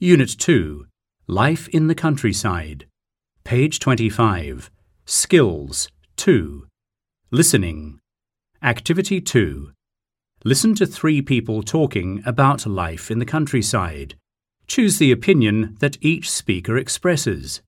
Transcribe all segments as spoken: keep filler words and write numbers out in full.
Unit two, Life in the Countryside. Page twenty-five. Skills two. Listening. Activity two. Listen to three people talking about life in the countryside. Choose the opinion that each speaker expresses.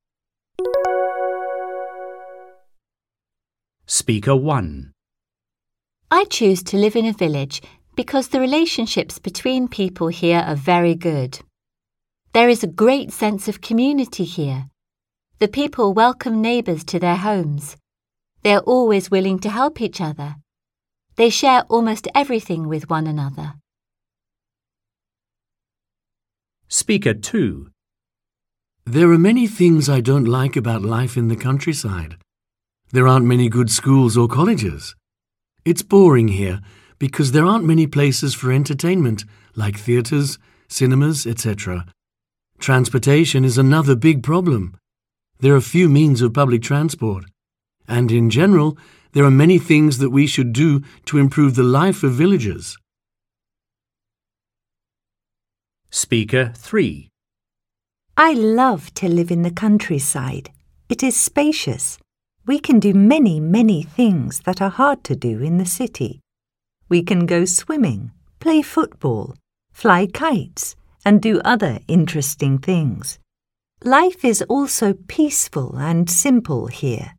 Speaker one. I choose to live in a village because the relationships between people here are very good. There is a great sense of community here. The people welcome neighbours to their homes. They are always willing to help each other. They share almost everything with one another. Speaker two. There are many things I don't like about life in the countryside. There aren't many good schools or colleges. It's boring here because there aren't many places for entertainment, like theatres, cinemas, et cetera. Transportation is another big problem. There are few means of public transport. And in general, there are many things that we should do to improve the life of villagers. Speaker three. I love to live in the countryside. It is spacious. We can do many, many things that are hard to do in the city. We can go swimming, play football, fly kites, and do other interesting things. Life is also peaceful and simple here.